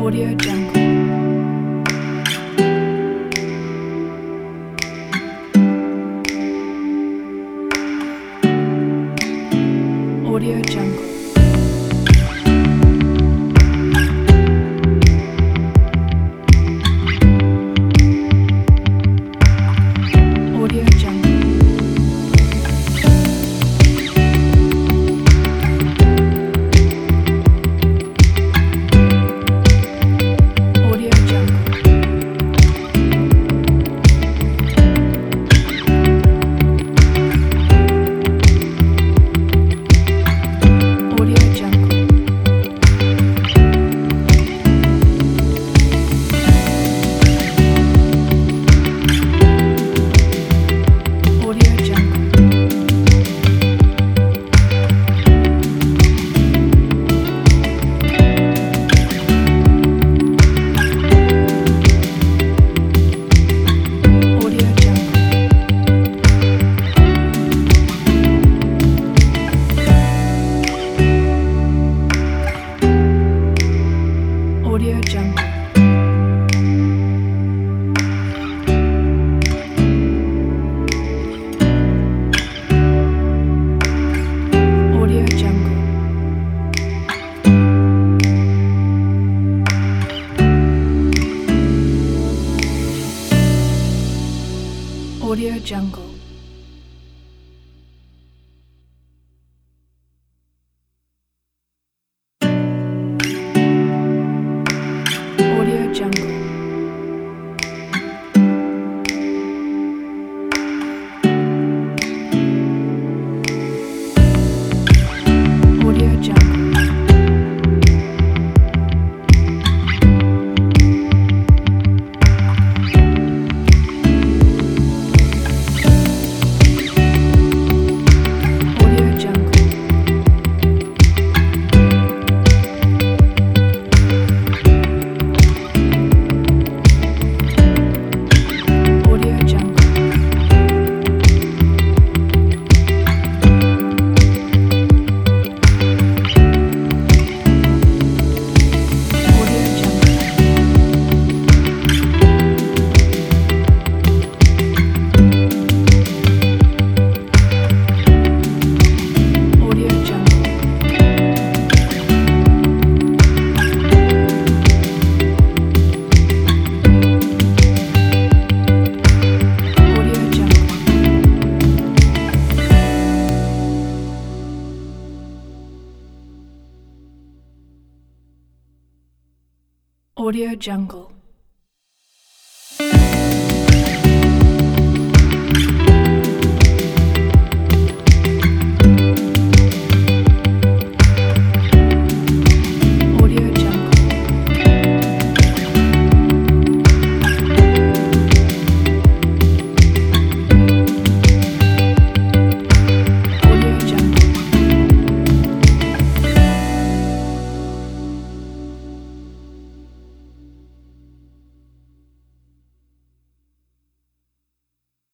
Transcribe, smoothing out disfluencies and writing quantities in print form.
Audio Jungle. Audio Jungle. Audio Jungle. Audio Jungle. Audio Jungle. Audio Jungle. Audio Jungle. Audio Jungle. Audio Jungle. Audio Jungle. Audio Jungle. Audio Jungle. Audio Jungle. Audio Jungle. Audio Jungle. Audio Jungle. Audio Jungle. Audio Jungle.